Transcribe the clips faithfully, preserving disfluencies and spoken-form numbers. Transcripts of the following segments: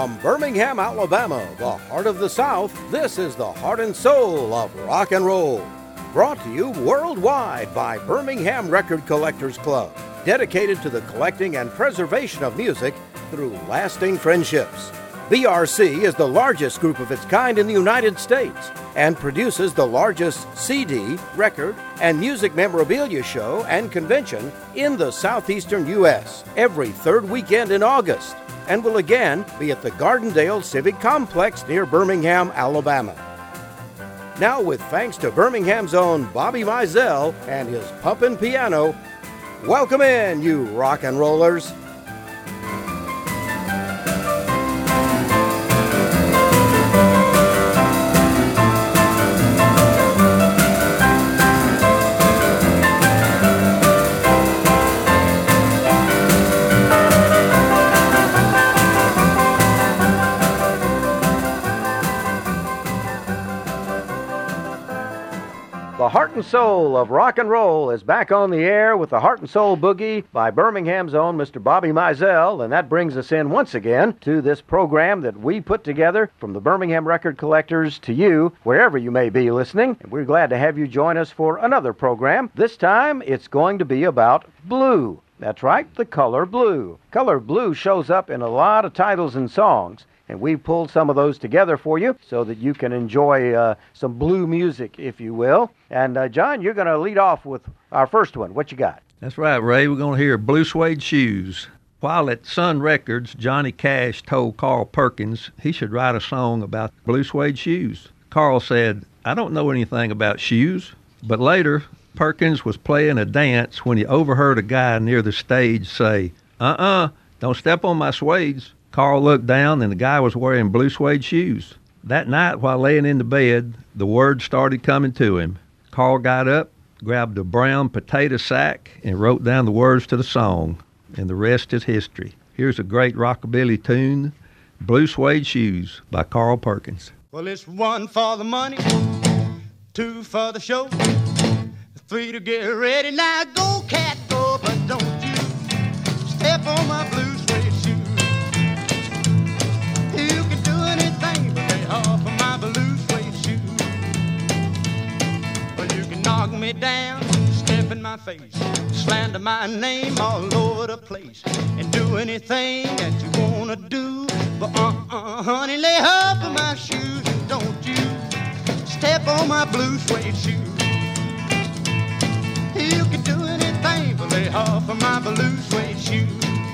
From Birmingham, Alabama, the heart of the South, this is the heart and soul of rock and roll. Brought to you worldwide by Birmingham Record Collectors Club, dedicated to the collecting and preservation of music through lasting friendships. B R C is the largest group of its kind in the United States and produces the largest C D, record, and music memorabilia show and convention in the southeastern U S every third weekend in August, and will again be at the Gardendale Civic Complex near Birmingham, Alabama. Now, with thanks to Birmingham's own Bobby Mizell and his pumpin' piano, welcome in, you rock and rollers. The heart and soul of rock and roll is back on the air with the Heart and Soul Boogie by Birmingham's own Mister Bobby Mizell, and that brings us in once again to this program that we put together from the Birmingham Record Collectors to you, wherever you may be listening. And we're glad to have you join us for another program. This time, it's going to be about blue. That's right, the color blue. Color blue shows up in a lot of titles and songs, and we've pulled some of those together for you so that you can enjoy uh, some blue music, if you will. And, uh, John, you're going to lead off with our first one. What you got? That's right, Ray. We're going to hear Blue Suede Shoes. While at Sun Records, Johnny Cash told Carl Perkins he should write a song about blue suede shoes. Carl said, "I don't know anything about shoes." But later, Perkins was playing a dance when he overheard a guy near the stage say, "Uh-uh, don't step on my suedes." Carl looked down, and the guy was wearing blue suede shoes. That night, while laying in the bed, the words started coming to him. Carl got up, grabbed a brown potato sack, and wrote down the words to the song, and the rest is history. Here's a great rockabilly tune, Blue Suede Shoes by Carl Perkins. Well, it's one for the money, two for the show, three to get ready. Now go, cat, go, but don't you step on my blue suede shoes. You can do anything but lay off of my blue suede shoes. Well, you can knock me down, step in my face, slander my name all over the place, and do anything that you wanna do. But uh-uh, honey, lay off of my shoes, and don't you step on my blue suede shoes. You can do anything but lay off of my blue suede shoes.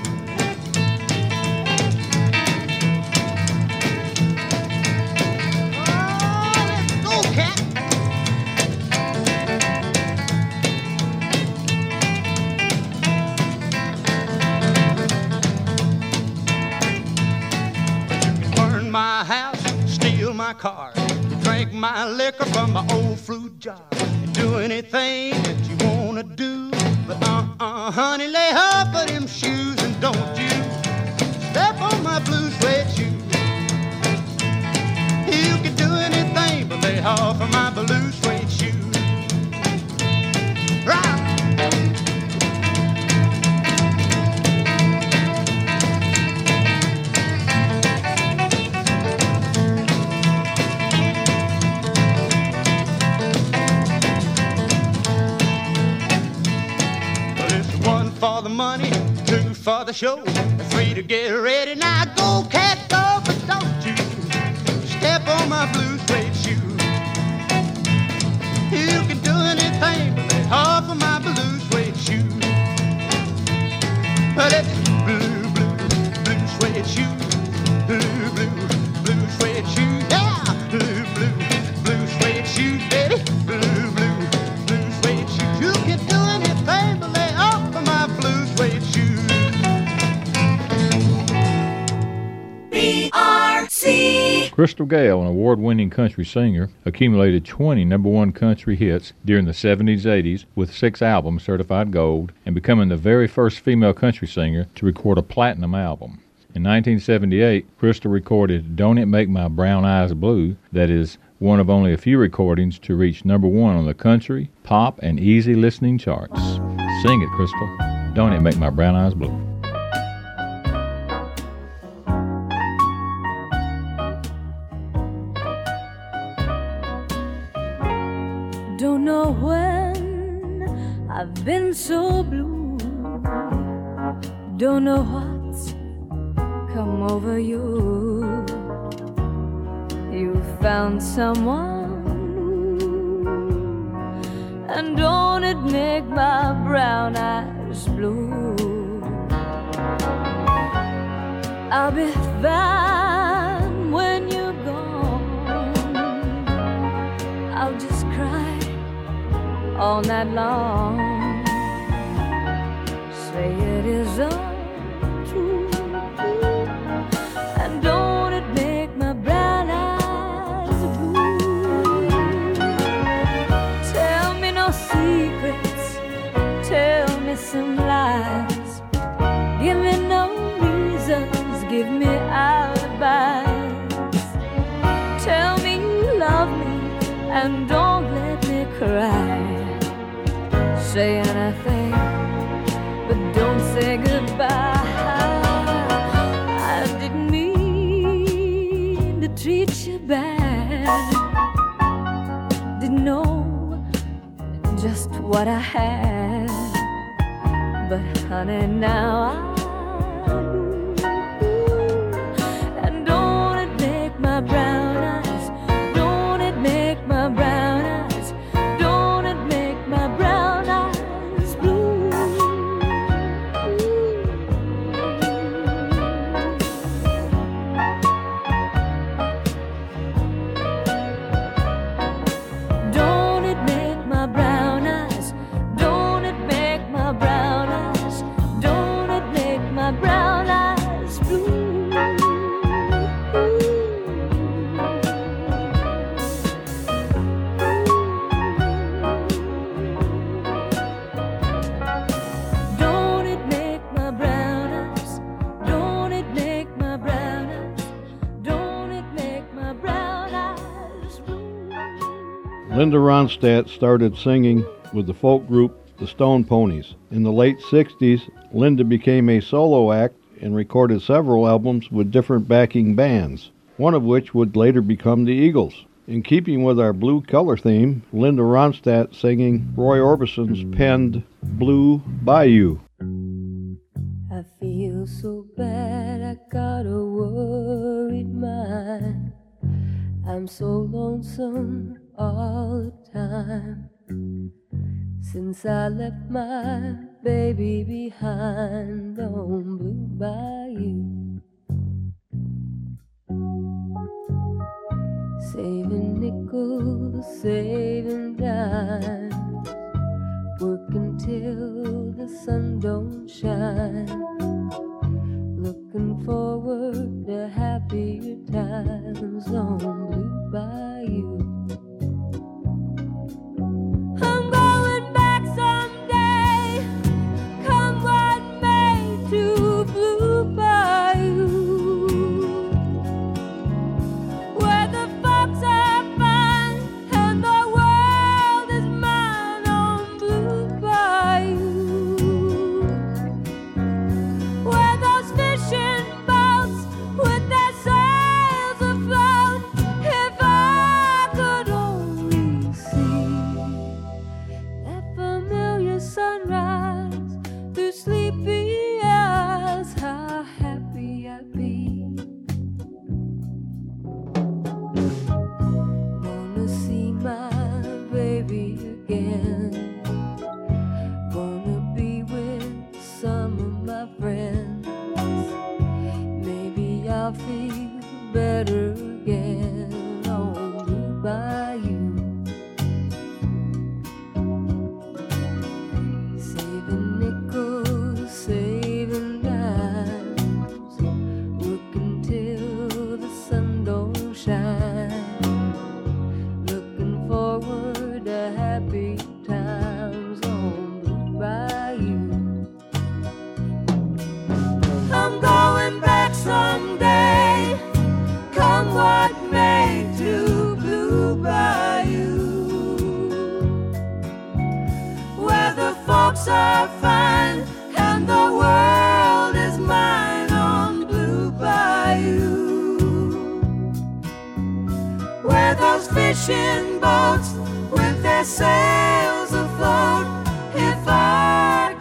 My house, steal my car, drink my liquor from my old fruit jar, and do anything that you wanna do. But uh-uh, honey, lay off of them shoes, and don't you step on my blue suede shoes. You can do anything but lay off of my blue suede shoes. Right. For the money, two for the show, three to get ready. Now go, cat, go, but don't you step on my blue suede shoes. You can do anything but lay off of my blue suede shoes. But it's blue, blue, blue suede shoes, blue, blue, blue suede shoes, yeah, blue, blue, blue suede shoes, baby, blue, blue, blue suede shoes. You can do anything but lay off of my blue suede shoes. B R C. Crystal Gayle, an award-winning country singer, accumulated twenty number one country hits during the seventies, eighties with six albums certified gold, and becoming the very first female country singer to record a platinum album. In nineteen seventy-eight, Crystal recorded Don't It Make My Brown Eyes Blue, that is one of only a few recordings to reach number one on the country, pop, and easy listening charts. Sing it, Crystal. Don't It Make My Brown Eyes Blue. so blue. Don't know what's come over you. You found someone new, and don't it make my brown eyes blue? I'll be fine when you're gone. I'll just cry all night long. Say it is untrue, and don't it make my brown eyes blue? Tell me no secrets, tell me some lies. Give me no reasons, give me alibis. Tell me you love me and don't let me cry. Say anything, but don't say goodbye. I didn't mean to treat you bad. Didn't know just what I had, but honey, now I my brown eyes, don't it make my brown eyes, don't it make my brown eyes blue? Don't it make my brown eyes, don't it make my brown eyes, don't it make my brown eyes blue? Linda Ronstadt started singing with the folk group the Stone Ponies. In the late sixties, Linda became a solo act and recorded several albums with different backing bands, one of which would later become the Eagles. In keeping with our blue color theme, Linda Ronstadt singing Roy Orbison's penned Blue Bayou. I feel so bad, I got a worried mind. I'm so lonesome all the time, since I left my baby behind on Blue Bayou. Saving nickels, saving dimes, working till the sun don't shine, looking forward to happier times on Blue Bayou. I'm going back someday, come what may, to Blue Bayou, where the folks are fine and the world is mine on Blue Bayou, where those fishing boats with their sails afloat, if I could only see that familiar sunrise through sleepy eyes, how happy I'd be. Wanna see my baby again, wanna be with some of my friends, maybe I'll feel better again on Blue Bayou. Saving nickels, saving dimes, working till the sun don't shine, looking forward to happy times on Blue Bayou. I'm going back someday, come what may, to Blue Bayou, where the folks are fine and the world is mine on Blue Bayou, where those fishing boats with their sails afloat, if I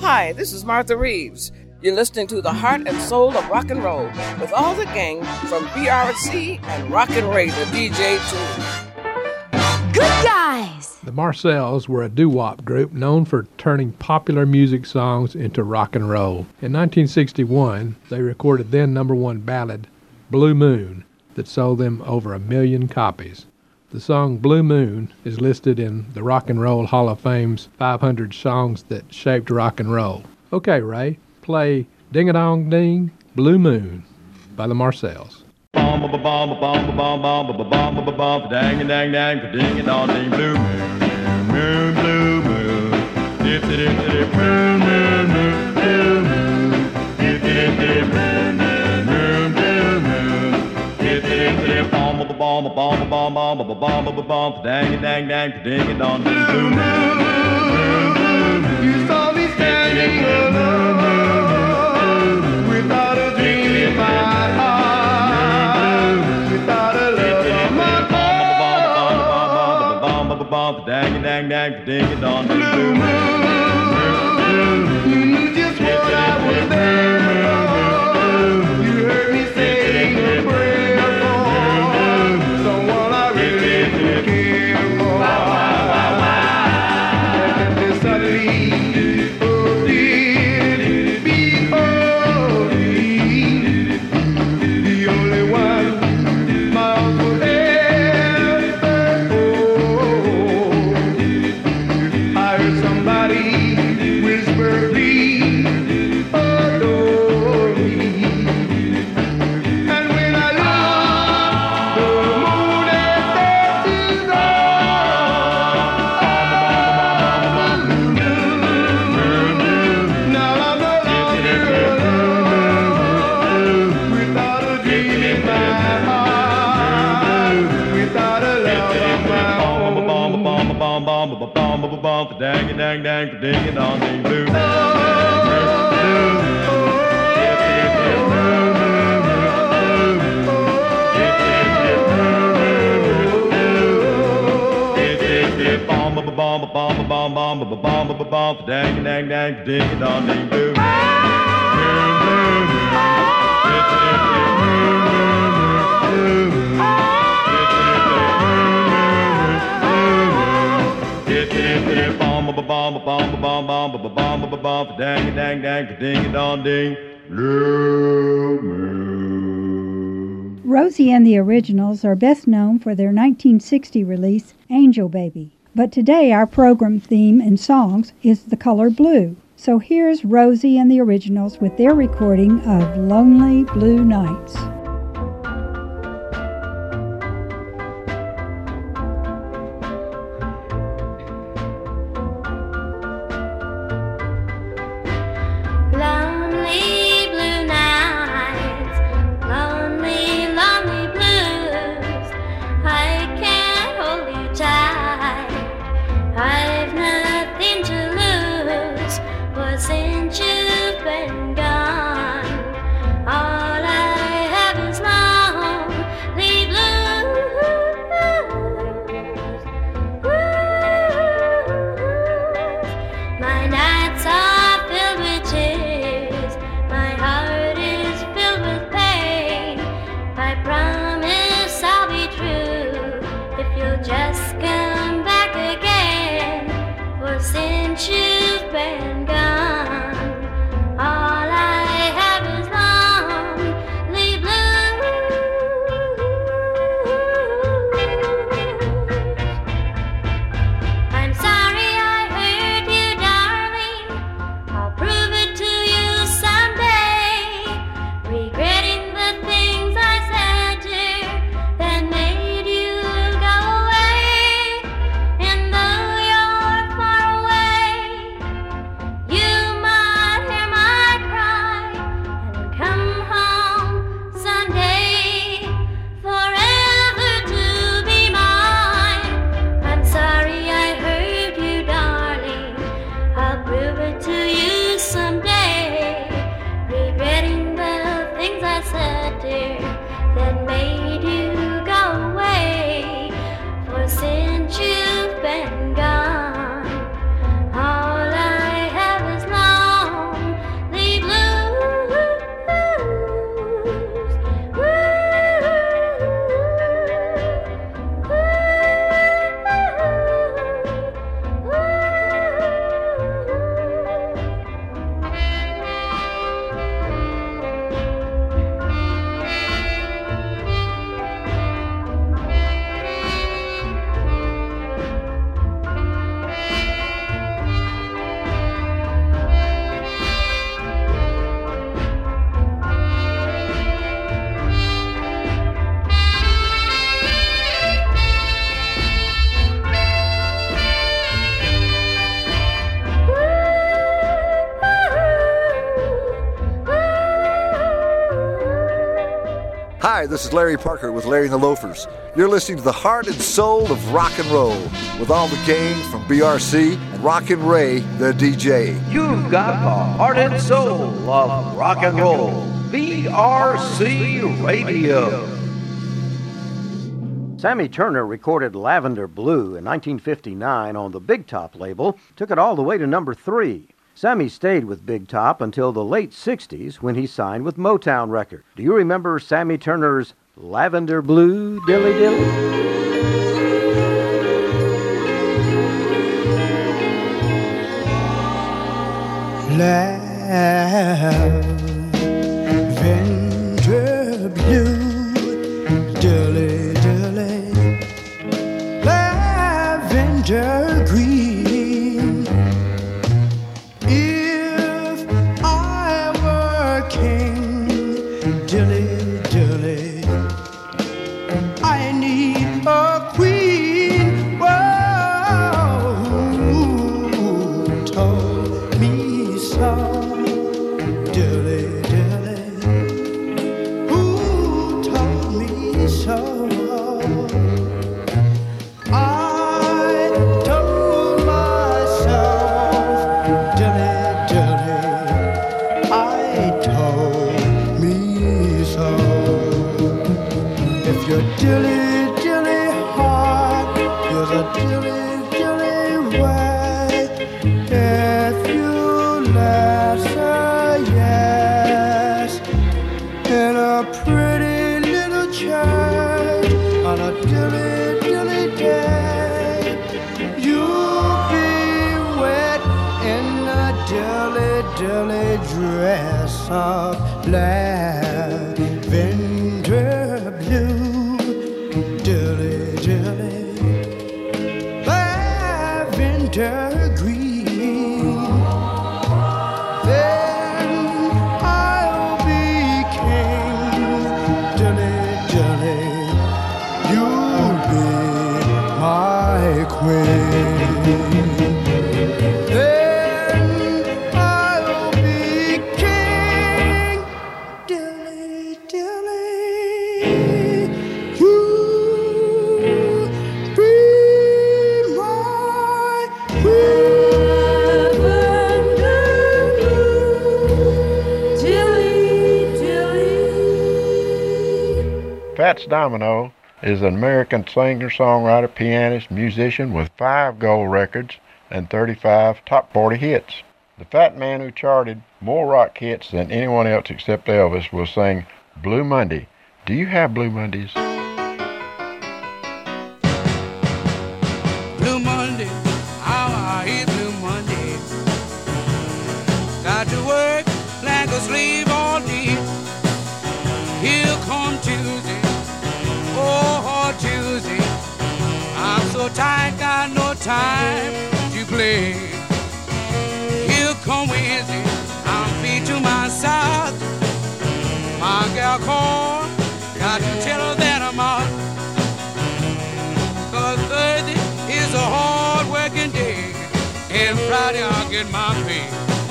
Hi, this is Martha Reeves. You're listening to the Heart and Soul of Rock and Roll with all the gang from B R C and Rockin' Ray, the D J too. Good guys! The Marcells were a doo-wop group known for turning popular music songs into rock and roll. In nineteen sixty-one, they recorded then number one ballad, Blue Moon, that sold them over a million copies. The song Blue Moon is listed in the Rock and Roll Hall of Fame's five hundred songs that shaped rock and roll. Okay, Ray, play Ding-a-Dong Ding, Blue Moon by the Marcells. Bomb ba bomb ba bomb ba bomb bomb ba bomb ba bomb dang a dang dang ding a dong ding blue moon moon blue moon dip dip dip moon moon moon blue moon dip dip dip moon moon blue moon dip dip dip bomb ba bomb ba bomb ba bomb bomb ba bomb ba bomb dang a dang dang ding a dong ding blue moon you saw me standing alone without a dream in my heart. Dang dang dang ding it on the blue moon. You knew just what I was there for. You heard me saying a prayer for someone I really care for. And then suddenly, oh did before me, the only one my uncle ever somebody whisper, please adore me. And when I look, the moon and stars is on. Now I'm no longer alone, without a dream in my heart, without a love of my own. Dang it, dang, dang, ding it on the blue. Bomb, bomb, bomb, bomb, bomb, bomb, bomb, bomb, dang, dang, dang, ding it on the blue. Bomb ba bomb bomb bomb bomb bomb bomb bomb dang dang dang ding dong ding blue moon. Rosie and the Originals are best known for their nineteen sixty release Angel Baby. But today our program theme and songs is the color blue. So here's Rosie and the Originals with their recording of Lonely Blue Nights. Since you've been gone, all I have Hi, this is Larry Parker with Larry and the Loafers. You're listening to the heart and soul of rock and roll with all the gang from B R C and Rockin' Ray, the D J. You've got the heart and soul of rock and roll. B R C Radio. Sammy Turner recorded Lavender Blue in nineteen fifty-nine on the Big Top label, took it all the way to number three. Sammy stayed with Big Top until the late sixties when he signed with Motown Records. Do you remember Sammy Turner's Lavender Blue, Dilly Dilly? Lavender blue, dilly dilly, lavender green. If I were king, dilly dilly, I need a queen. Whoa, who told me so? Dilly dilly, who told me so? I told myself, dilly dilly, I told me so. If you're dilly dilly heart, you're the dilly dilly way. If you answer yes in a pretty little church on a dilly dilly day, you'll be wet in a dilly dilly dress of lavender blue, dilly dilly, lavender green. Then I'll be king, dilly dilly, you'll be my queen. Then I'll be king, dilly dilly, you'll be my queen. Fats Domino is an American singer, songwriter, pianist, musician with five gold records and thirty-five top forty hits. The fat man who charted more rock hits than anyone else except Elvis will sing Blue Monday. Do you have Blue Mondays? Blue Monday, how I hate Blue Monday. Got to work like a slave all day. Here come Tuesday, oh Tuesday. I'm so tired, got no time to play. Here come Wednesday, I'm feet to my side. My gal called, got to tell her that I'm out. Cause Thursday is a hard working day, and Friday I'll get my pay.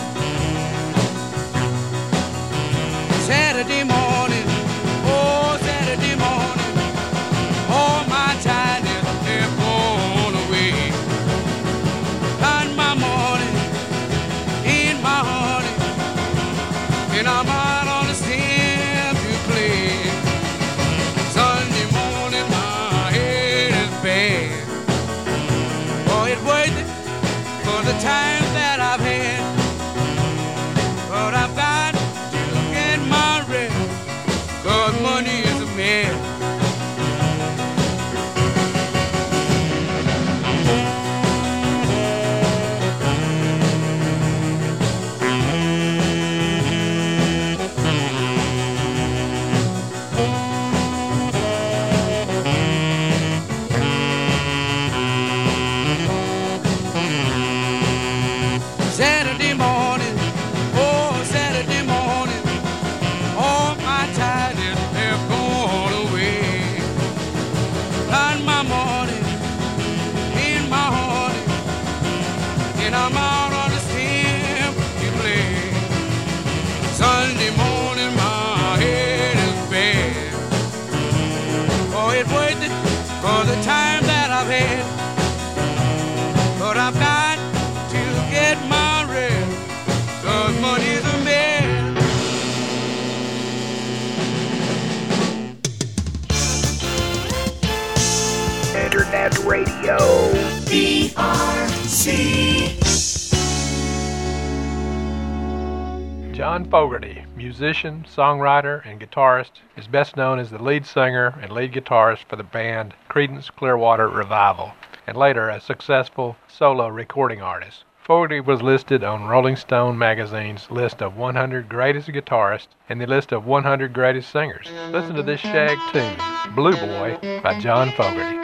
Saturday morning, oh Saturday morning, all my tiredness they're blown away. Got my morning in my honey, and I'm out on the stem to play. Sunday morning my head is bad. Oh, it's worth it for the time that I've had. C. John Fogerty, musician, songwriter, and guitarist, is best known as the lead singer and lead guitarist for the band Creedence Clearwater Revival, and later a successful solo recording artist. Fogerty was listed on Rolling Stone magazine's list of one hundred greatest guitarists and the list of one hundred greatest singers. Listen to this shag tune, Blue Boy by John Fogerty.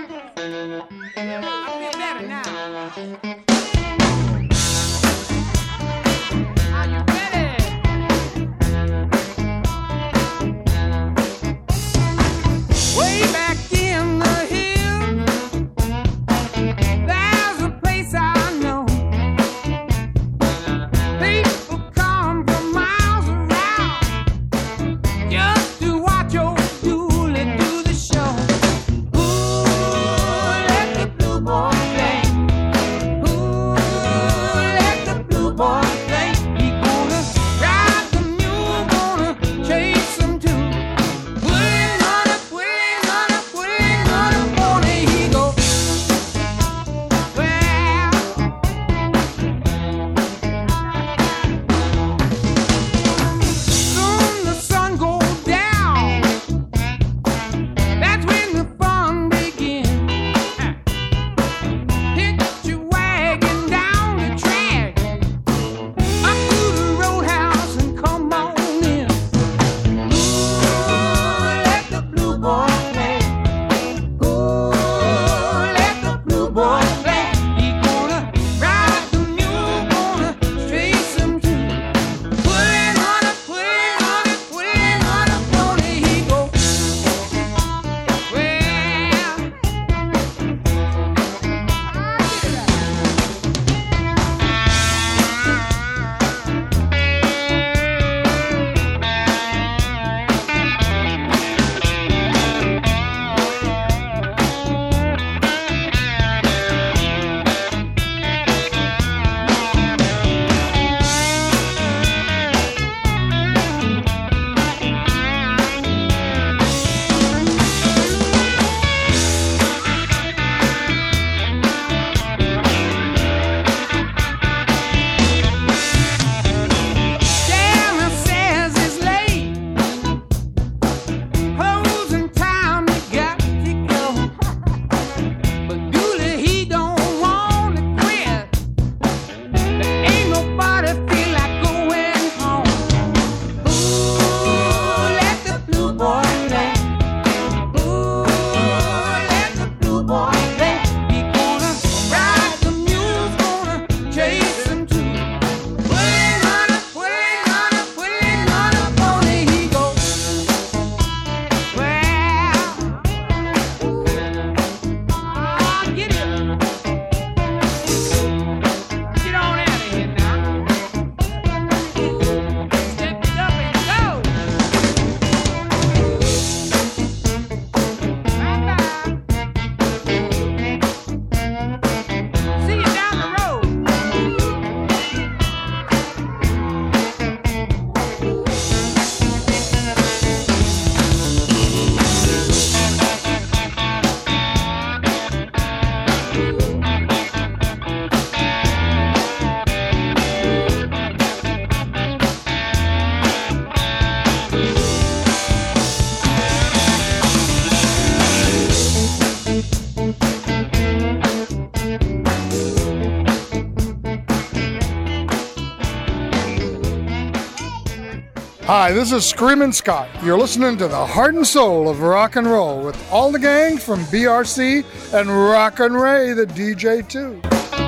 Hi, this is Screamin' Scott. You're listening to the heart and soul of rock and roll with all the gang from B R C and Rockin' Ray, the D J too.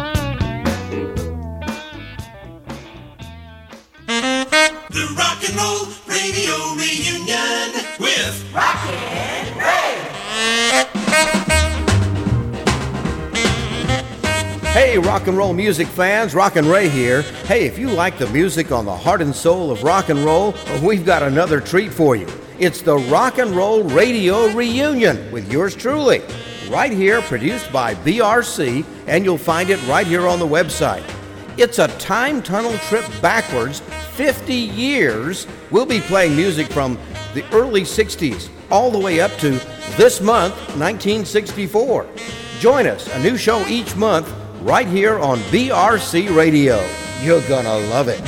The Rock and Roll Radio Reunion with Rockin' Ray. Hey, rock and roll music fans, Rockin' Ray here. Hey, if you like the music on the heart and soul of rock and roll, we've got another treat for you. It's the Rock and Roll Radio Reunion with yours truly. Right here, produced by B R C, and you'll find it right here on the website. It's a time tunnel trip backwards, fifty years. We'll be playing music from the early sixties all the way up to this month, nineteen sixty-four. Join us, a new show each month, right here on B R C Radio. You're gonna love it.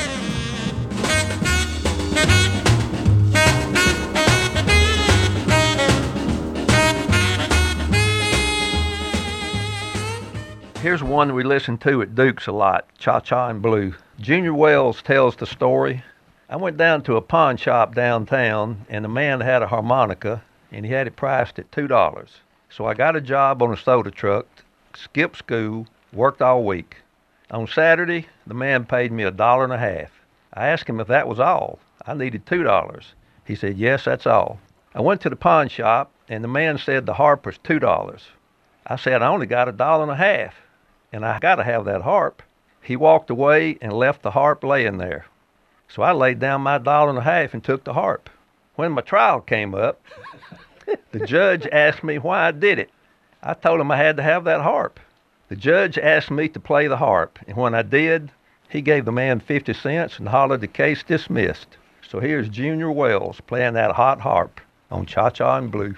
Here's one we listen to at Duke's a lot, Cha-Cha and Blue. Junior Wells tells the story. I went down to a pawn shop downtown, and the man had a harmonica, and he had it priced at two dollars. So I got a job on a soda truck, skipped school, worked all week. On Saturday, the man paid me a dollar and a half. I asked him if that was all. I needed two dollars. He said, yes, that's all. I went to the pawn shop, and the man said the harp was two dollars. I said, I only got a dollar and a half, and I got to have that harp. He walked away and left the harp laying there. So I laid down my dollar and a half and took the harp. When my trial came up, the judge asked me why I did it. I told him I had to have that harp. The judge asked me to play the harp, and when I did, he gave the man fifty cents and hollered the case dismissed. So here's Junior Wells playing that hot harp on Cha-Cha and Blue.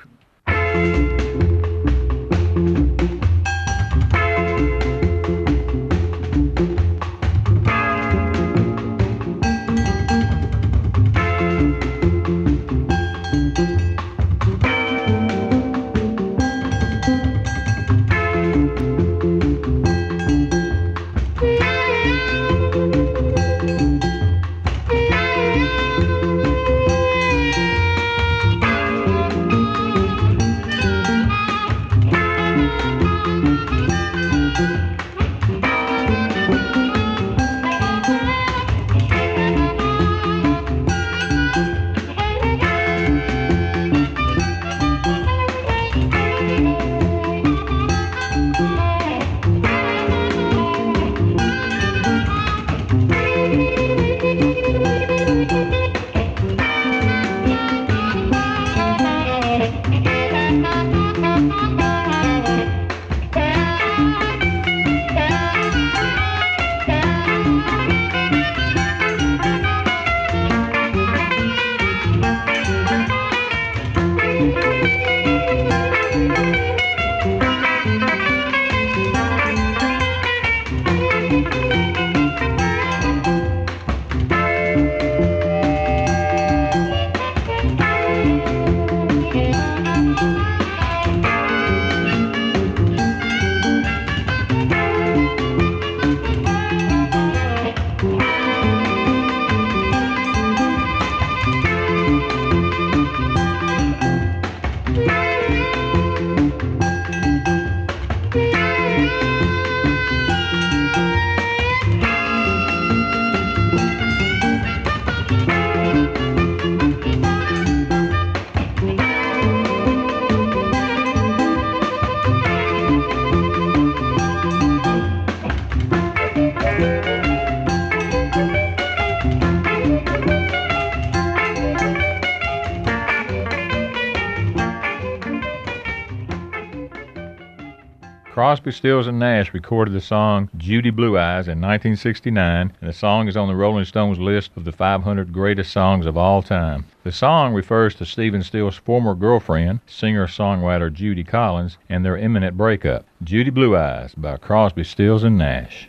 Crosby, Stills, and Nash recorded the song Judy Blue Eyes in nineteen sixty-nine, and the song is on the Rolling Stones list of the five hundred greatest songs of all time. The song refers to Stephen Stills' former girlfriend, singer-songwriter Judy Collins, and their imminent breakup. Judy Blue Eyes by Crosby, Stills, and Nash.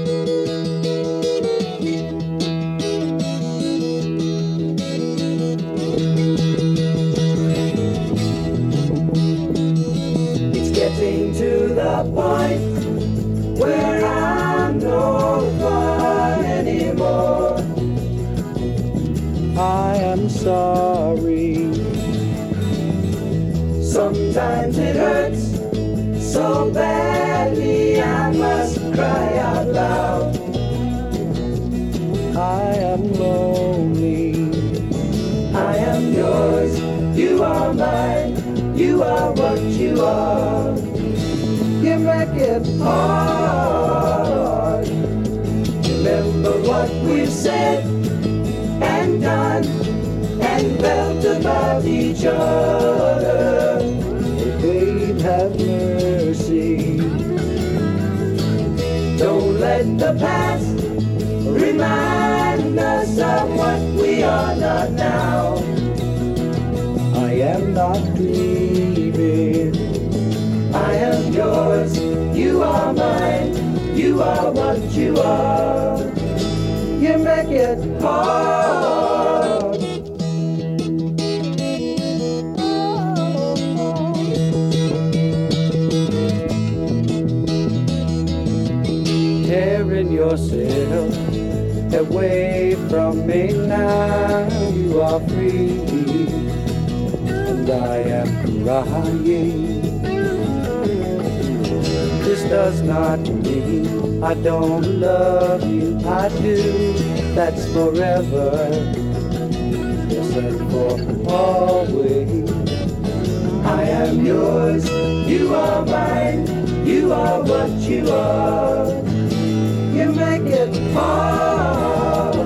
Point where I'm no fun anymore. I am sorry. Sometimes it hurts so badly I must cry out loud. I am lonely. I am yours. You are mine. You are what you are. You make it hard. Remember what we've said and done and felt about each other. Babe, have mercy. Don't let the past remind us of what we are not now. I am not grieving. I am yours, you are mine, you what you are. You make it hard. Tearing yourself away from me now, you are free, and I am crying. This does not mean I don't love you, I do, that's forever, yes, and for always. I am yours, you are mine, you are what you are. You make it hard.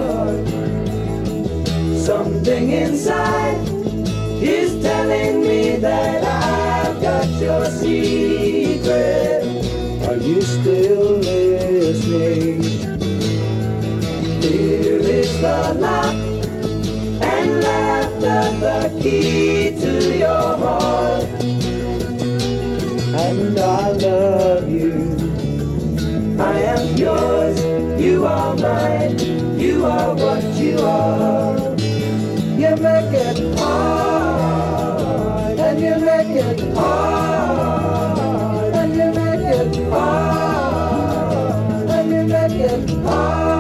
Something inside is telling me that I've got your secret. Are you still listening? Here is the lock and laughter, the key to your heart. And I love you. I am yours, you are mine, you are what you are. You make it hard, and you make it hard, and you make it hard, and you make it hard.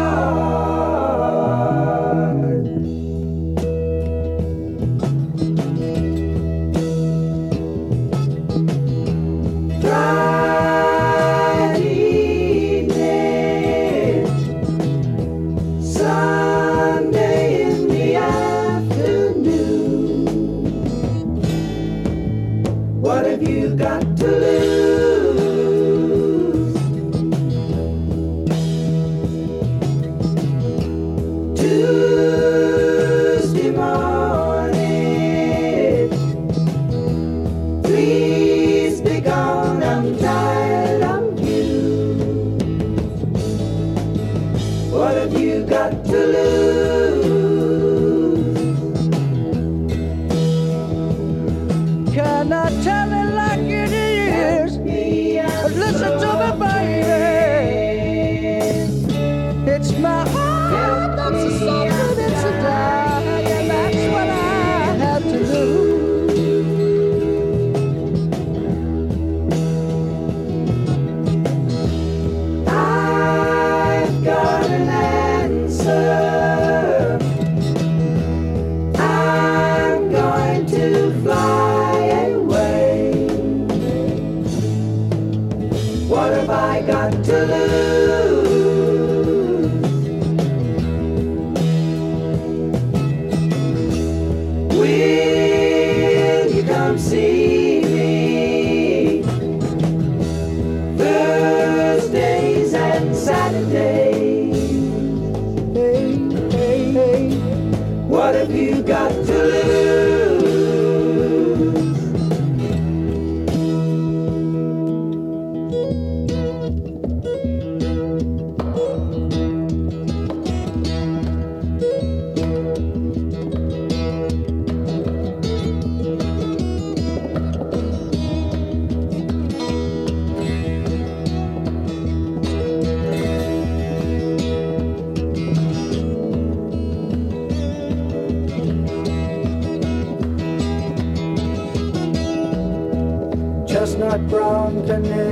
Chestnut brown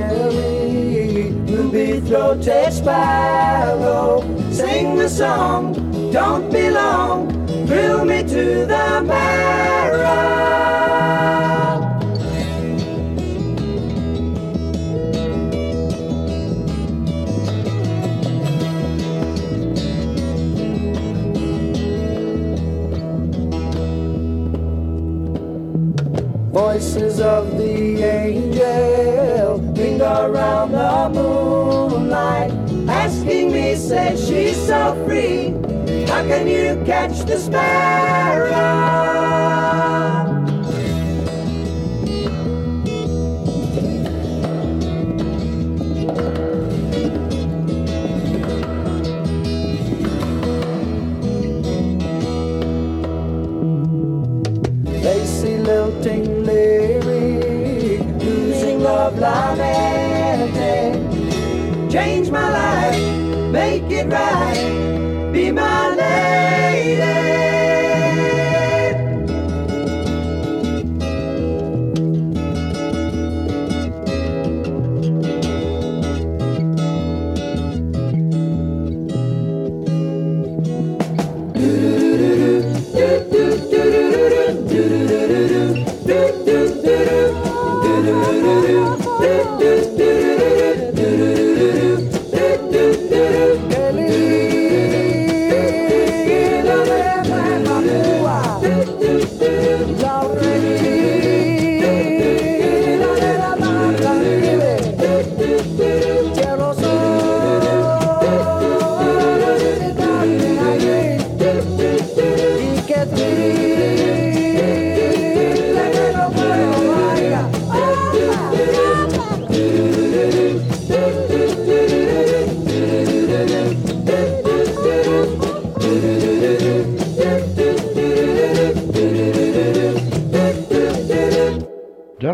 canary, ruby-throated sparrow, sing the song, don't be long, thrill me to the marrow. Voices of the angel linger around the moonlight, asking me, say she's so free, how can you catch the sparrow? Lacy lilting lyric, losing love lamenting, change my life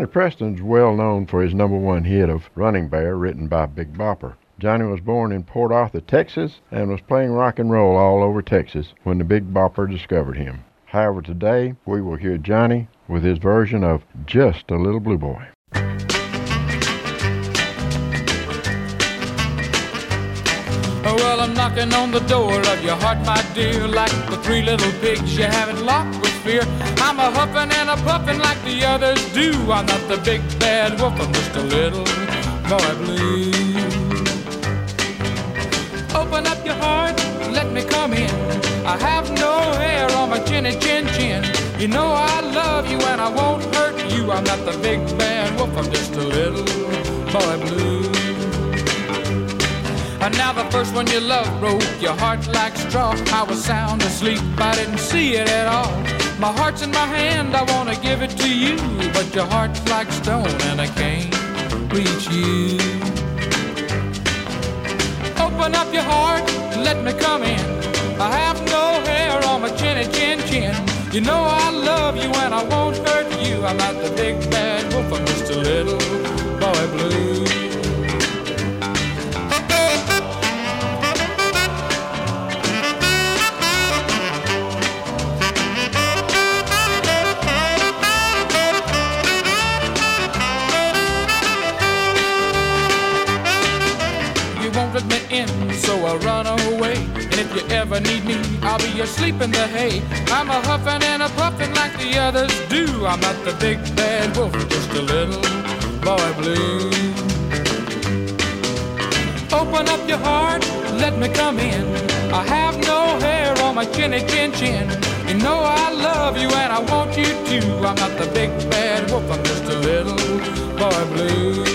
Johnny Preston's well known for his number one hit of Running Bear, written by Big Bopper. Johnny was born in Port Arthur, Texas, and was playing rock and roll all over Texas when the Big Bopper discovered him. However, today we will hear Johnny with his version of Just a Little Blue Boy. Oh, well, I'm knocking on the door of your heart, my dear, like the three little pigs you haven't locked with fear. I'm a huffing and a puffing like the others do. I'm not the big bad wolf, I'm just a little boy blue. Open up your heart, let me come in. I have no hair on my chinny chin chin. You know I love you and I won't hurt you. I'm not the big bad wolf, I'm just a little boy blue. And now the first one you loved broke your heart like straw. I was sound asleep, I didn't see it at all. My heart's in my hand, I want to give it to you, but your heart's like stone and I can't reach you. Open up your heart, let me come in. I have no hair on my chinny chin chin. You know I love you and I won't hurt you. I'm not the big bad wolf, I'm just a little boy blue. Let me in, so I run away. And if you ever need me, I'll be asleep in the hay. I'm a huffing and a puffing like the others do. I'm not the big bad wolf, just a little boy blue. Open up your heart, let me come in. I have no hair on my chinny chin chin. You know I love you and I want you too. I'm not the big bad wolf, I'm just a little boy blue.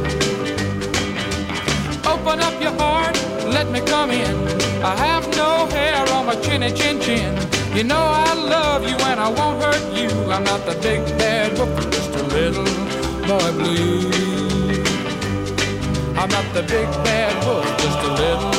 Open up your heart, let me come in. I have no hair on my chinny chin chin. You know I love you and I won't hurt you. I'm not the big bad wolf, I'm just a little boy blue. I'm not the big bad wolf, just a little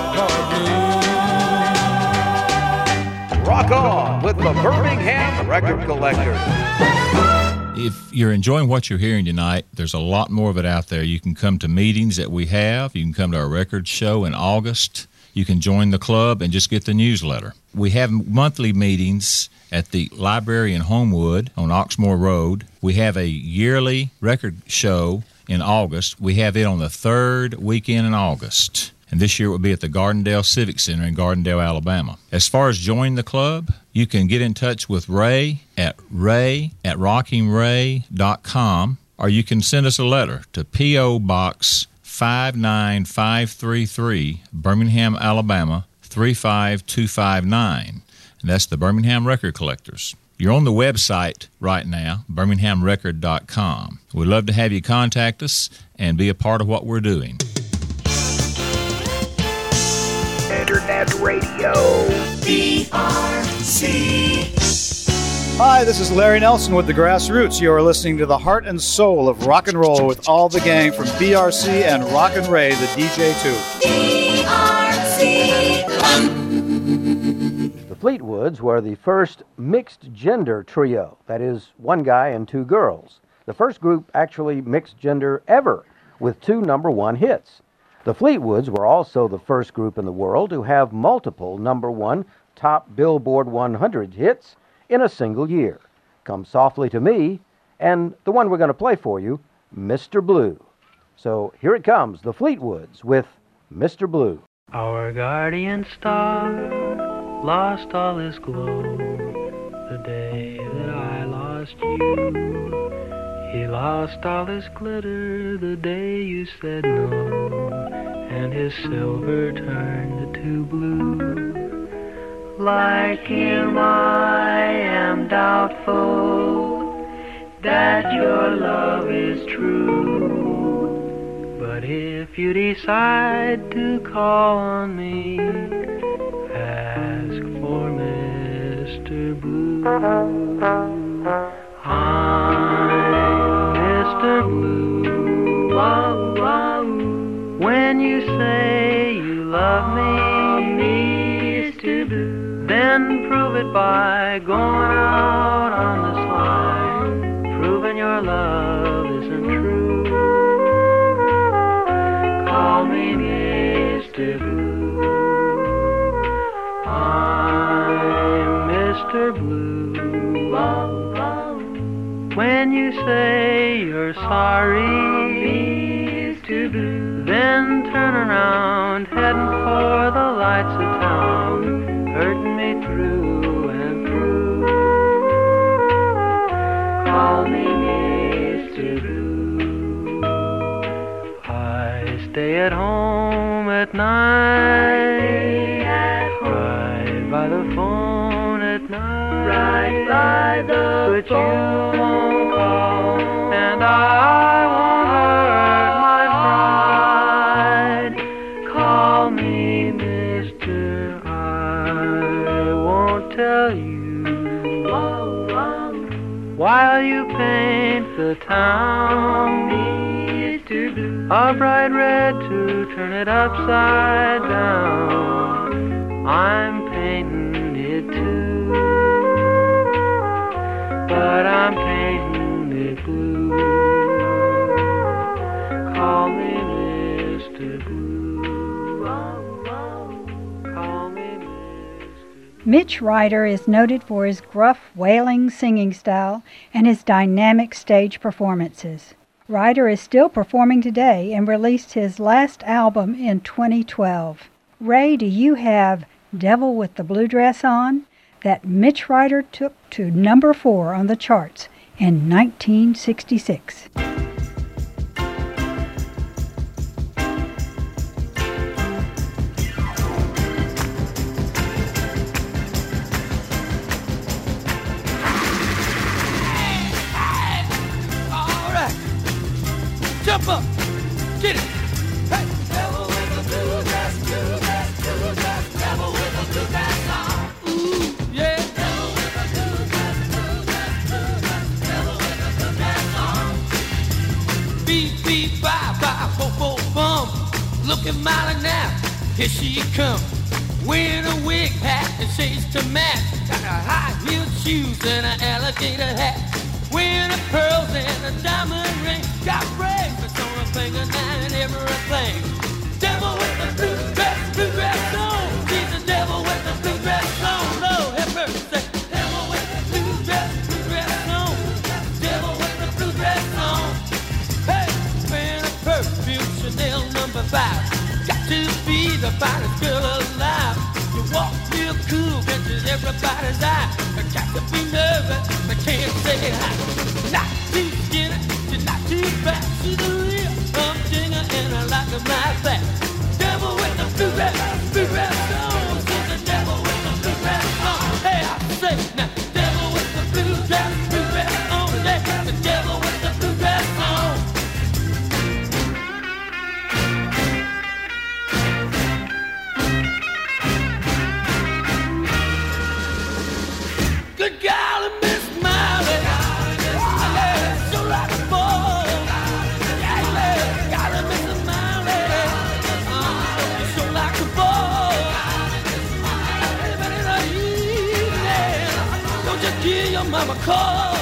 boy blue. Rock on with the Birmingham Record Collectors. If you're enjoying what you're hearing tonight, there's a lot more of it out there. You can come to meetings that we have. You can come to our record show in August. You can join the club and just get the newsletter. We have monthly meetings at the library in Homewood on Oxmoor Road. We have a yearly record show in August. We have it on the third weekend in August. And this year it will be at the Gardendale Civic Center in Gardendale, Alabama. As far as joining the club, you can get in touch with Ray at ray at rocking ray dot com, or you can send us a letter to P O. Box five nine five three three, Birmingham, Alabama, three five two five nine. And that's the Birmingham Record Collectors. You're on the website right now, birmingham record dot com. We'd love to have you contact us and be a part of what we're doing. Internet radio. B R C. Hi, this is Larry Nelson with the Grassroots. You are listening to the heart and soul of rock and roll with all the gang from B R C and Rockin' Ray, the D J too. B R C. The Fleetwoods were the first mixed-gender trio, that is, one guy and two girls. The first group actually mixed-gender ever, with two number one hits. The Fleetwoods were also the first group in the world to have multiple number one top Billboard one hundred hits in a single year. Come Softly to Me, and the one we're going to play for you, Mister Blue. So here it comes, the Fleetwoods with Mister Blue. Our guardian star lost all his glow the day that I lost you. He lost all his glitter the day you said no, and his silver turned to blue. Like him I am doubtful that your love is true, but if you decide to call on me, ask for Mister Blue. I'm Mister Blue, wow, wow. When you say you love me, Mister Blue, then prove it by going out on this line, proving your love Mister Blue. When you say you're sorry, Mister Blue, then turn around, heading for the lights of town, hurting me through and through. Call me Mister Blue. I stay at home at night, right by the phone at night, right by the but phone. You won't call, and I won't hurt my pride. Call me Mister I won't tell you while you paint the town, Mister Blue, a bright red to turn it upside down. I'm painting it too, but I'm painting it blue. Call me Mister Blue. Call me Mister Mitch Ryder is noted for his gruff, wailing singing style and his dynamic stage performances. Ryder is still performing today and released his last album in twenty twelve. Ray, do you have Devil with the Blue Dress On? That Mitch Ryder took to number four on the charts in nineteen sixty-six. Jump up, get it. Hey, devil with the blue dress, blue dress, blue dress, devil with the blue dress on. Ooh, yeah. Devil with the blue dress, blue dress, blue dress, devil with the blue dress on. Beep, beep, bye, bye, bo, bo, bum. Looking mighty now, here she comes. Wearing a wig hat and shades to match. Got her high-heeled shoes and an alligator hat. Wearing her pearls and a diamond ring. Got bracelets on her finger now and everything. Devil with the blue dress, blue dress on. She's the devil with the blue dress on. Lord have mercy. Devil with the blue dress, blue dress on. Devil with the blue dress on. Hey, wearing a perfume Chanel number five. Got to be the finest girl alive. You walk real cool, catches everybody's eye. I got to be nervous, I can't say hi. Not too skinny, she's not too fat. She's a real humdinger and I like her right back. Devil with the blue dress, blue dress on. She's the devil with the blue dress on. Hey, I say now, devil with the blue dress, blue dress on. Yeah, the devil with the blue dress on. Good golly, Miss Miley. Oh, yeah, so like a ball. Yeah, yeah, golly, Miss Miley. Oh, so like a ball. Anybody in the evening, don't you give your mama a call.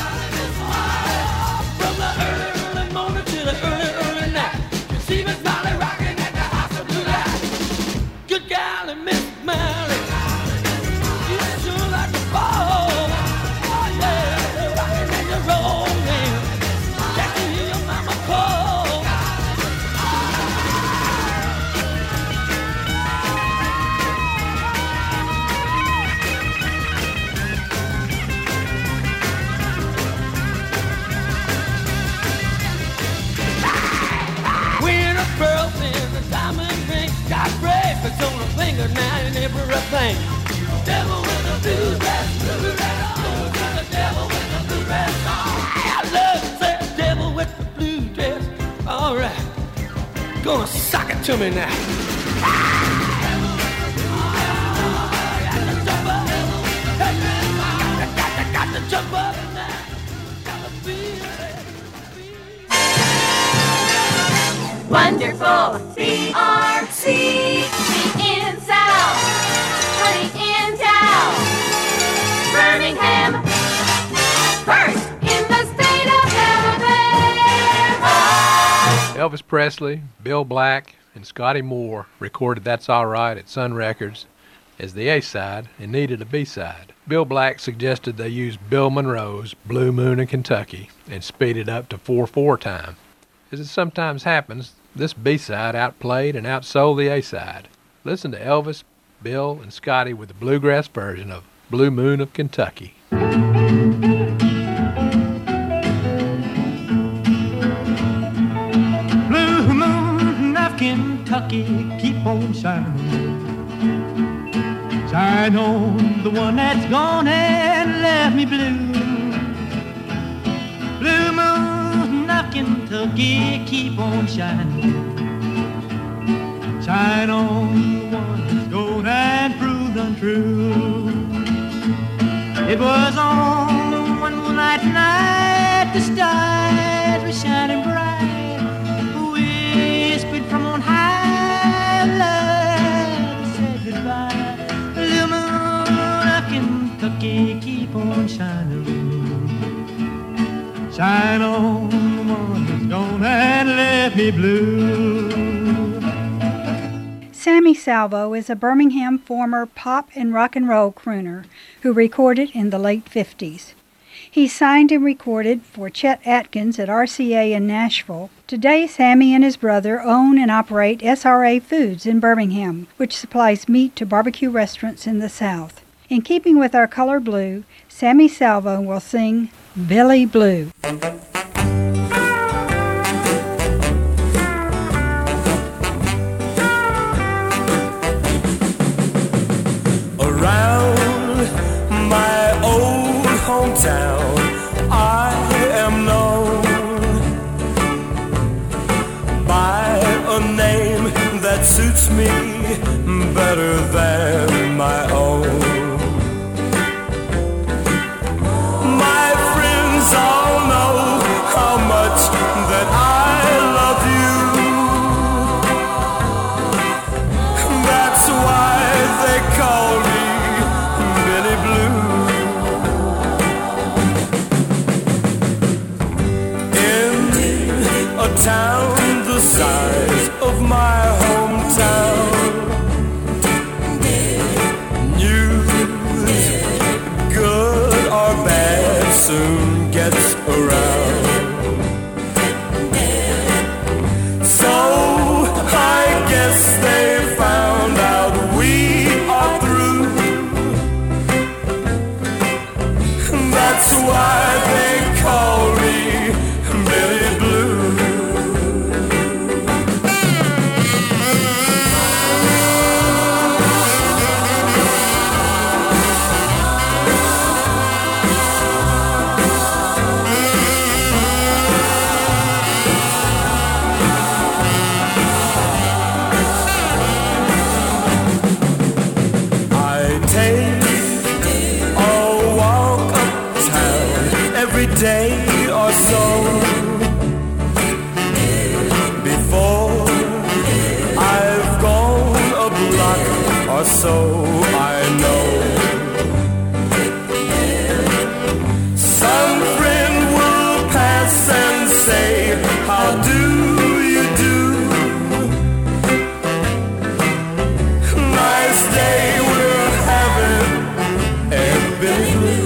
From the early, early morning to the early, early night. You see Miss Miley rocking at the house of blue light. Good golly, Miss Miley. You sure like a ball. Pearls and a diamond ring, got bracelets on her finger now and everything. Devil with a blue dress, blue dress on. The devil with the blue dress on. I love that devil with the blue dress. All right, gonna sock it to me now. Got to jump up now. Got to feel it. Wonderful B R C. Honey in South, honey in town. Birmingham, first in the state of Alabama. Elvis Presley, Bill Black, and Scotty Moore recorded That's All Right at Sun Records. as the A-side and needed a B-side. Bill Black suggested they use Bill Monroe's Blue Moon in Kentucky and speed it up to four four time. As it sometimes happens, this B-side outplayed and outsold the A-side. Listen to Elvis, Bill, and Scotty with the bluegrass version of Blue Moon of Kentucky. Blue moon of Kentucky, keep on shining. Shine on the one that's gone and left me blue. Blue moon of Kentucky, keep on shining. Shine on the one that's gone and proved untrue. It was on one moonlight night the stars were shining bright, whispered from on high, love said goodbye. Blue moon of Kentucky, keep on shining. Shine on the one that's gone and left me blue. Sammy Salvo is a Birmingham former pop and rock and roll crooner who recorded in the late fifties. He signed and recorded for Chet Atkins at R C A in Nashville. Today, Sammy and his brother own and operate S R A Foods in Birmingham, which supplies meat to barbecue restaurants in the South. In keeping with our color blue, Sammy Salvo will sing Billy Blue. Hometown, I am known by a name that suits me better than my own. My friends all know how much that I love you. That's why they call me Billy Blue. A town the size of my hometown, news, good or bad, soon gets around. So I guess they found out we are through. That's why they call me Billy Blue. Day or so before I've gone a block or so, I know some friend will pass and say, how do you do? Nice day we're having at Billy Blue.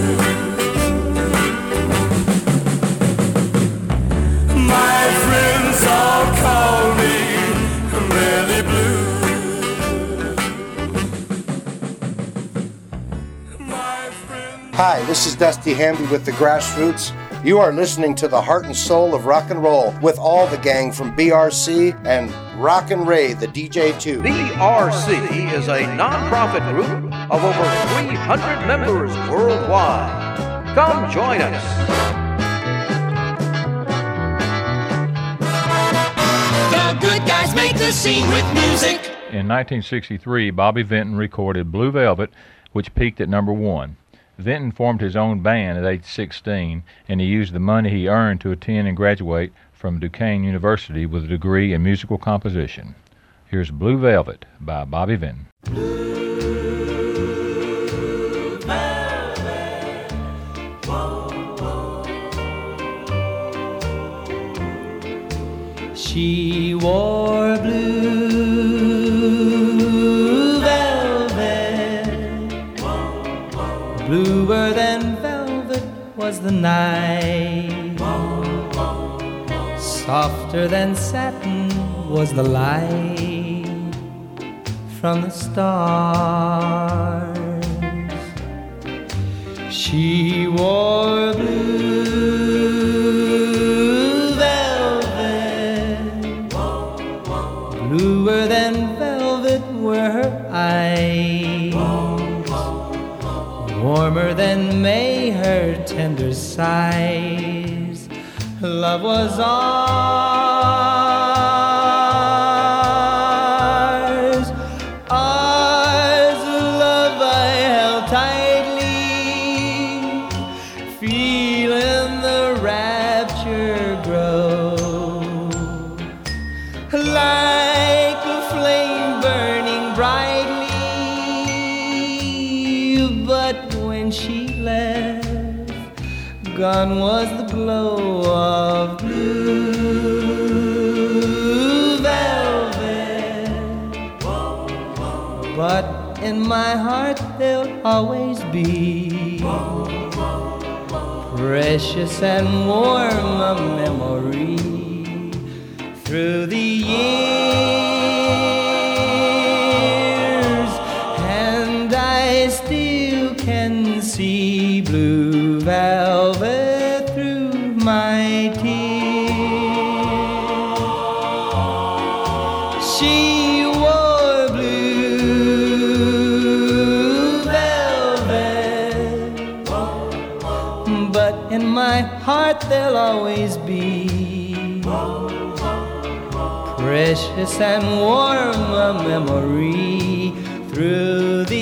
Hi, this is Dusty Hamby with the Grassroots. You are listening to the heart and soul of rock and roll with all the gang from B R C and Rockin' Ray, the D J too. B R C is a non-profit group of over three hundred members worldwide. Come join us. The good guys make the scene with music. In nineteen sixty-three, Bobby Vinton recorded Blue Velvet, which peaked at number one. Vinton formed his own band at age sixteen, and he used the money he earned to attend and graduate from Duquesne University with a degree in musical composition. Here's Blue Velvet by Bobby Vinton. Blue velvet, whoa, whoa. She wore blue velvet Bluer than velvet was the night, softer than satin was the light from the stars. She wore blue velvet, bluer than velvet were her eyes, warmer than May her tender sighs. Love was ours, ours, love I held tightly, feeling the rapture grow, like a flame burning brightly. But when she left, gone was the glow of blue velvet. But in my heart there'll always be precious and warm a memory through the years, and I still can see blue velvet through my tears. She wore blue velvet, but in my heart there'll always be precious and warm a memory through the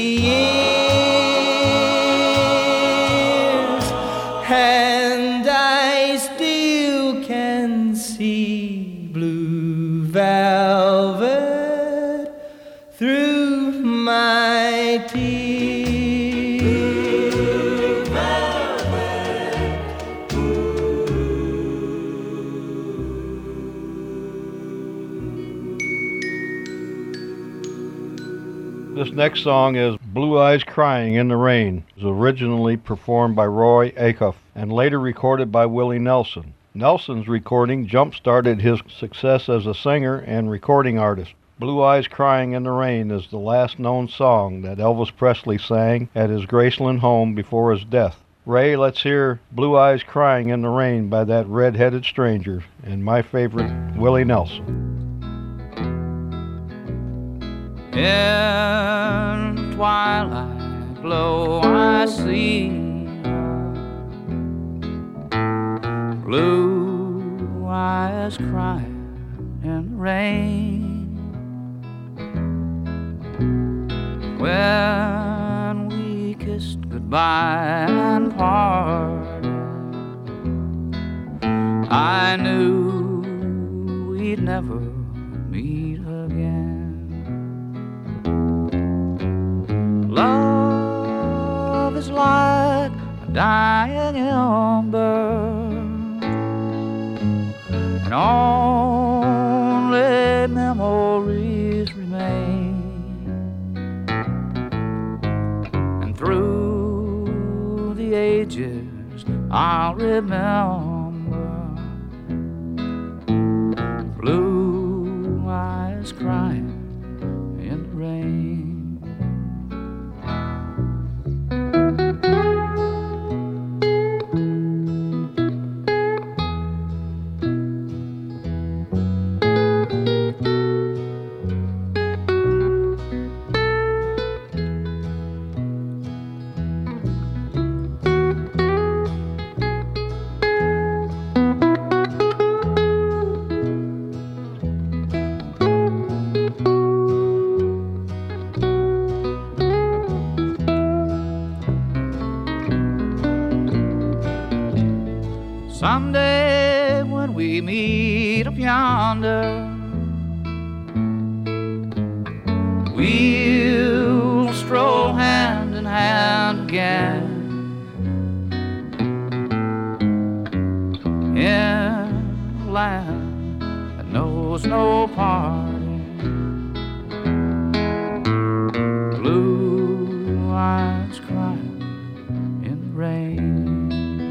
years, and I still can see blue velvet through my tears. This next song is Blue Eyes Crying in the Rain. It was originally performed by Roy Acuff and later recorded by Willie Nelson. Nelson's recording jump-started his success as a singer and recording artist. Blue Eyes Crying in the Rain is the last known song that Elvis Presley sang at his Graceland home before his death. Ray, let's hear Blue Eyes Crying in the Rain by that red-headed stranger and my favorite, Willie Nelson. In twilight glow I see blue eyes crying in the rain. When we kissed goodbye and parted, I knew we'd never meet again. Love is like a dying ember, and only memories remain. And through the ages I'll remember blue eyes crying in the rain. Someday when we meet up yonder, we'll stroll hand in hand again in a land that knows no parting. Blue eyes crying rain.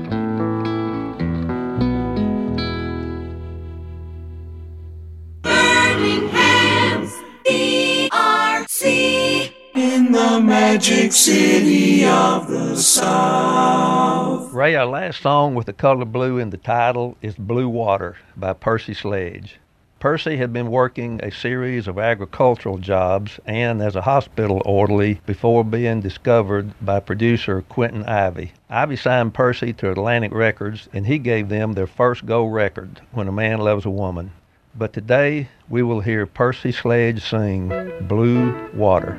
Birmingham's B R C. In the magic city of the South. Ray, our last song with the color blue in the title is Blue Water by Percy Sledge. Percy had been working a series of agricultural jobs and as a hospital orderly before being discovered by producer Quentin Ivey. Ivey signed Percy to Atlantic Records, and he gave them their first gold record, When a Man Loves a Woman. But today, we will hear Percy Sledge sing Blue Water.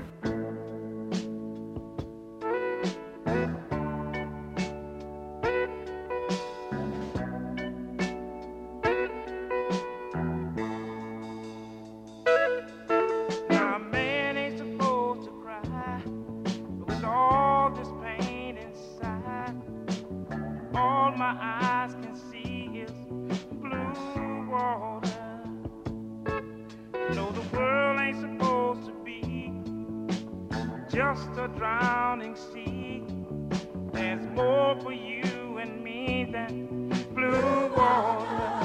Just a drowning sea. There's more for you and me than blue water.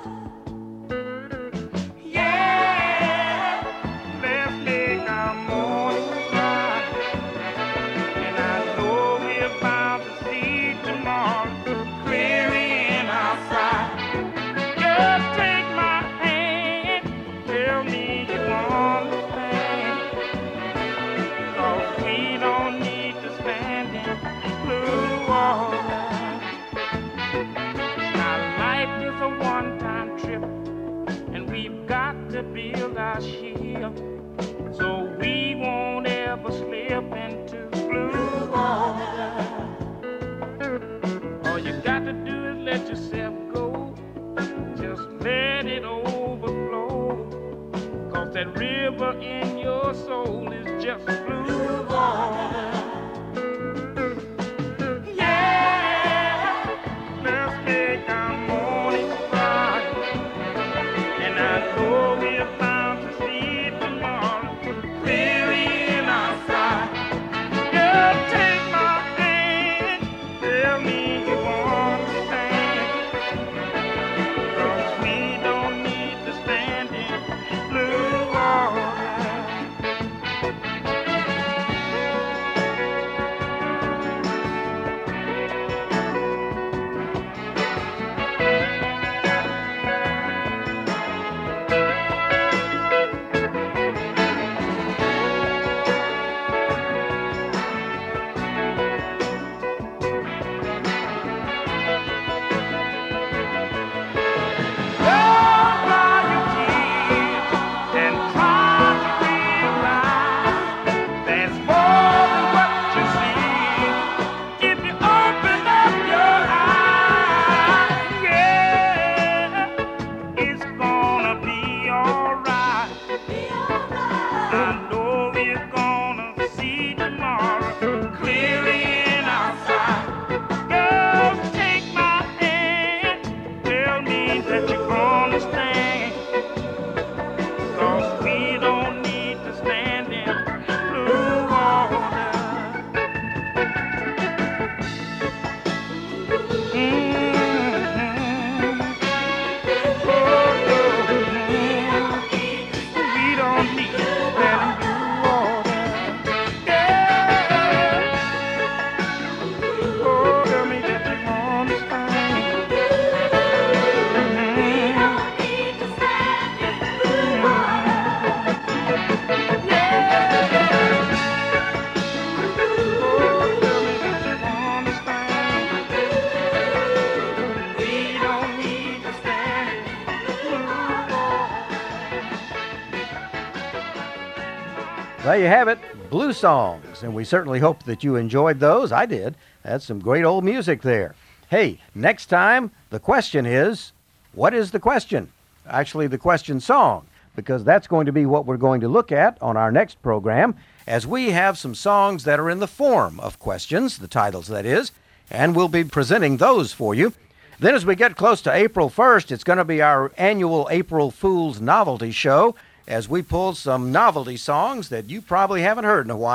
Yeah, let's make our morning shine. And I know we're bound to see tomorrow clearly in our sight. Just take my hand, tell me you understand. We don't need to stand in blue water. Now life is a one-time trip, and we've got to build our ship so we won't ever slip into blue water. All you got to do is let yourself go, just let it overflow, 'cause that river in your soul is just blue water. Yeah, let's make our morning bright, and I know we're bound to see tomorrow clearly in our sight. Just take my hand, tell me you understand, 'cause we don't need to stand in blue water. There you have it, Blue Songs, and we certainly hope that you enjoyed those. I did. That's some great old music there. Hey, next time, the question is, what is the question? Actually, the question song, because that's going to be what we're going to look at on our next program, as we have some songs that are in the form of questions, the titles that is, and we'll be presenting those for you. Then as we get close to April first, it's going to be our annual April Fool's Novelty Show, as we pull some novelty songs that you probably haven't heard in a while,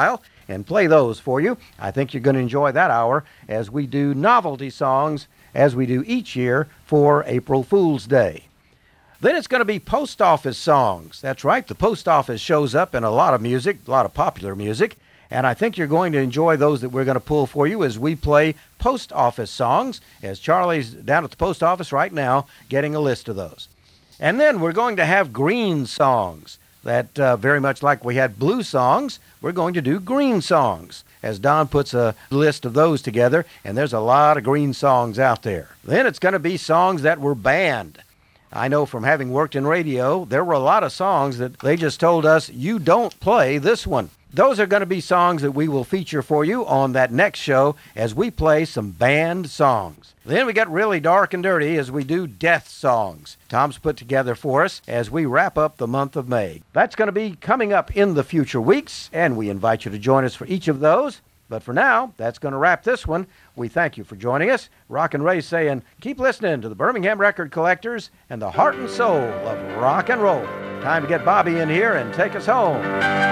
and play those for you. I think you're going to enjoy that hour as we do novelty songs as we do each year for April Fool's Day. Then it's going to be post office songs. That's right, the post office shows up in a lot of music, a lot of popular music, and I think you're going to enjoy those that we're going to pull for you as we play post office songs, as Charlie's down at the post office right now getting a list of those. And then we're going to have green songs. That uh, very much like we had blue songs, we're going to do green songs, as Don puts a list of those together, and there's a lot of green songs out there. Then it's going to be songs that were banned. I know from having worked in radio, there were a lot of songs that they just told us, you don't play this one. Those are going to be songs that we will feature for you on that next show as we play some banned songs. Then we get really dark and dirty as we do death songs. Tom's put together for us as we wrap up the month of May. That's going to be coming up in the future weeks, and we invite you to join us for each of those. But for now, that's going to wrap this one. We thank you for joining us. Rockin' Ray saying, keep listening to the Birmingham Record Collectors and the heart and soul of rock and roll. Time to get Bobby in here and take us home.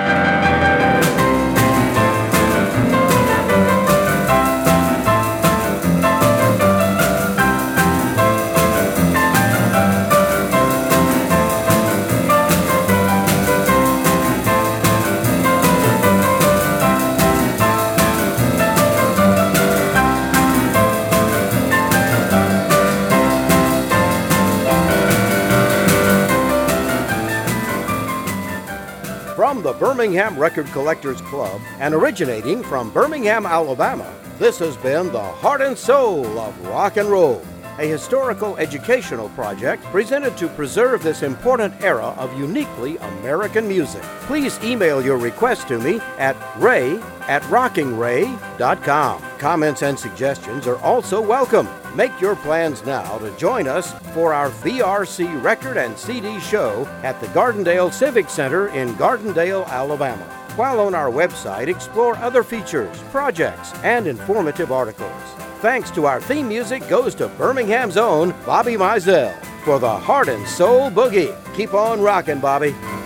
From the Birmingham Record Collectors Club and originating from Birmingham, Alabama, this has been the Heart and Soul of Rock and Roll, a historical educational project presented to preserve this important era of uniquely American music. Please email your request to me at ray at rocking ray dot com. Comments and suggestions are also welcome. Make your plans now to join us for our B R C record and C D show at the Gardendale Civic Center in Gardendale, Alabama. While on our website, explore other features, projects, and informative articles. Thanks to our theme music goes to Birmingham's own Bobby Mizell for the Heart and Soul Boogie. Keep on rocking, Bobby.